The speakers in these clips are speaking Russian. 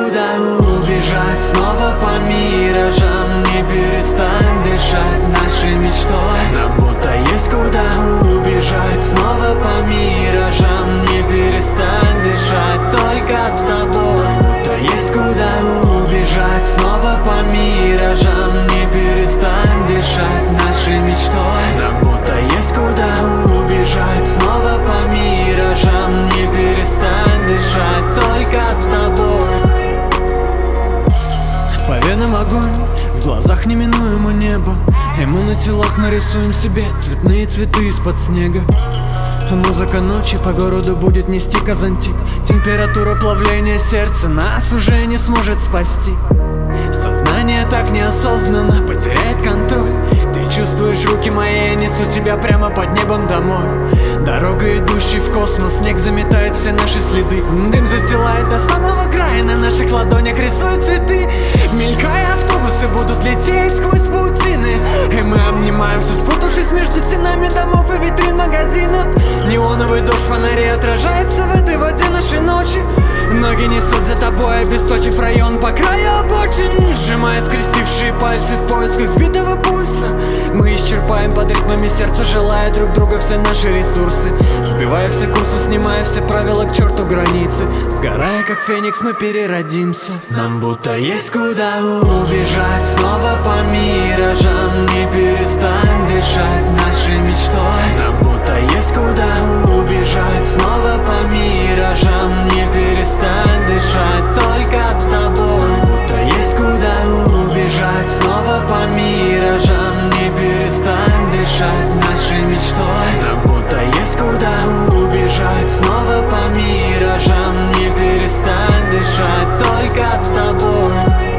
куда убежать, снова по миражам. Не перестань дышать нашей мечтой. Нам будто есть куда убежать, снова по миражам. Не перестань дышать только с тобой. Будто есть куда убежать, снова по миражам. Не перестань дышать нашей мечтой. Нам будто есть куда убежать, снова по миражам. Не перестань дышать только с тобой. По венам огонь, в глазах неминуемо небо, и мы на телах нарисуем себе цветные цветы из-под снега. Музыка ночи по городу будет нести казантип. Температура плавления сердца нас уже не сможет спасти. Сознание так неосознанно потеряет контроль. Ты чувствуешь, руки мои несут тебя прямо под небом домой. Дорога, идущая в космос, снег заметает все наши следы. Дым застилает до самого края, на наших ладонях рисуют цветы. Мелькая, автобусы будут лететь сквозь паутины, и мы обнимаемся, спутавшись между стенами домов и витрин магазинов. Неоновый дождь фонарей отражается в этой воде нашей ночи. Ноги несут за тобой, обесточив район по краю обочин. Сжимая скрестившие пальцы в поисках сбитого пульса, мы исчерпаем под ритмами сердца, желая друг друга все наши ресурсы. Сбивая все курсы, снимая все правила, к черту границы. Сгорая как феникс, мы переродимся. Нам будто есть куда убежать, снова по миражам. Не перестань дышать нашей мечтой. Нам будто есть куда убежать, снова по миражам. Не перестань дышать только с тобой. Будто есть куда убежать, снова по миражам. Не перестань дышать нашей мечтой. Нам будто есть куда убежать, снова по миражам. Не перестань дышать только с тобой.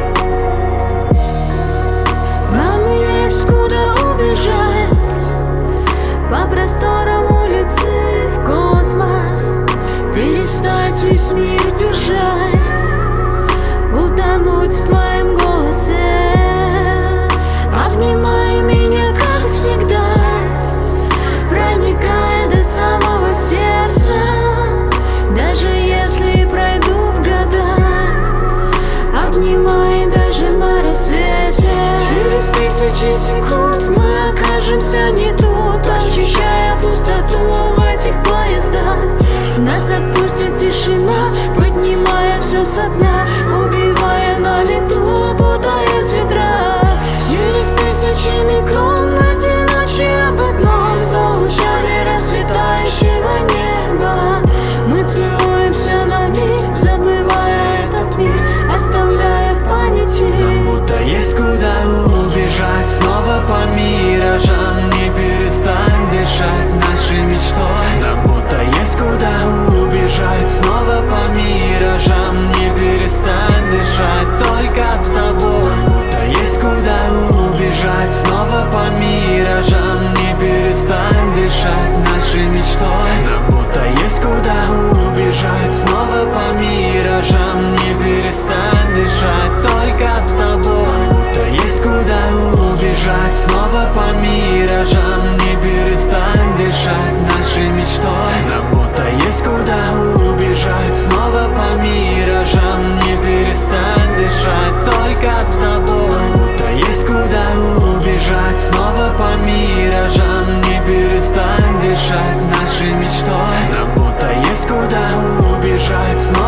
Нам есть куда убежать, по просторам улицы в космос. Перестать весь мир держать, утонуть в твоем голосе. Обнимай меня, как всегда, проникая до самого сердца. Даже если пройдут года, обнимай даже на рассвете. Через тысячи секунд мы окажемся не тут, ощущая пустоту в этих поездах. Нас отпустит тишина, поднимая все со дна, убивая на лету, путаясь в ветрах. Через тысячи микрон одиночие об одном, за лучами расцветающего неба. Мы целуемся на миг, забывая этот мир, оставляя в памяти. Нам будто есть куда убежать, снова по миражам. Не перестань дышать нашей мечтой. Нам будто есть куда убежать, снова по миражам. Не перестань дышать только с тобой. Будто есть куда убежать, снова по миражам. Не перестань дышать нашей мечтой. Нам будто есть куда убежать, снова по миражам. Не перестань дышать только с тобой. Будто есть куда убежать, снова по миражам. Не перестань дышать нашей мечтой. Нам будто есть куда убежать, снова по миражам. Не перестань дышать только с тобой. Будто есть куда убежать, снова по миражам. Не перестань дышать нашей мечтой. Нам будто есть куда убежать, снова